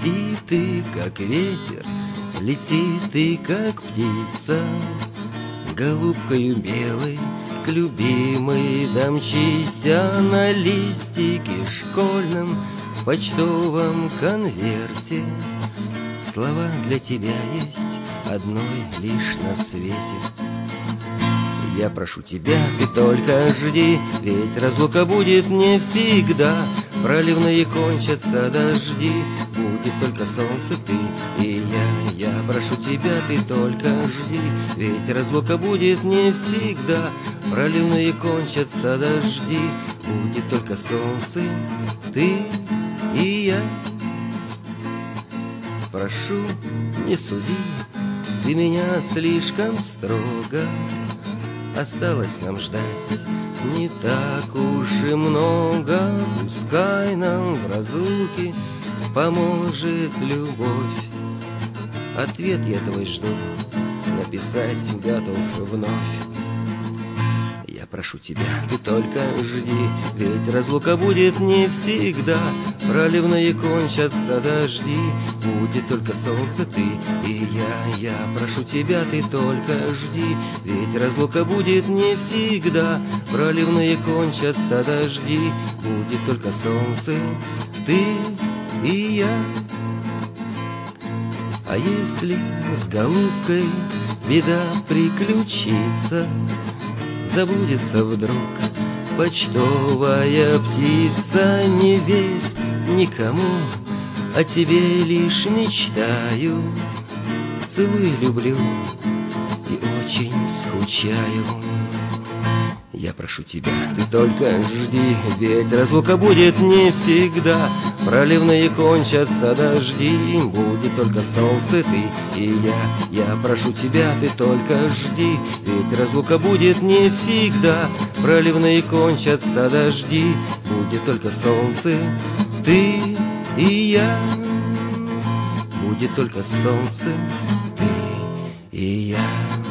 Лети ты, как ветер, лети ты, как птица, голубкою белой к любимой домчися на листике школьном почтовом конверте. Слова для тебя есть одной лишь на свете. Я прошу тебя, ты только жди, ведь разлука будет не всегда. Проливные кончатся дожди, будет только солнце, ты и я. Я прошу тебя, ты только жди, ведь разлука будет не всегда. Проливные кончатся дожди, будет только солнце, ты и я. Прошу, не суди ты меня слишком строго. Осталось нам ждать не так уж и много. Пускай нам в разлуке поможет любовь. Ответ я твой жду, написать готов вновь. Я прошу тебя, ты только жди, ведь разлука будет не всегда. Проливные кончатся дожди, будет только солнце, ты и я. Я прошу тебя, ты только жди, ведь разлука будет не всегда. Проливные кончатся дожди, будет только солнце, ты и я. А если с голубкой беда приключится, забудется вдруг почтовая птица, не верь никому, о тебе лишь мечтаю. Целую, люблю и очень скучаю. Я прошу тебя, ты только жди, ведь разлука будет не всегда. Проливные кончатся дожди, будет только солнце, ты и я. Я прошу тебя, ты только жди, ведь разлука будет не всегда. Проливные кончатся дожди, будет только солнце, ты и я. Будет только солнце, ты и я.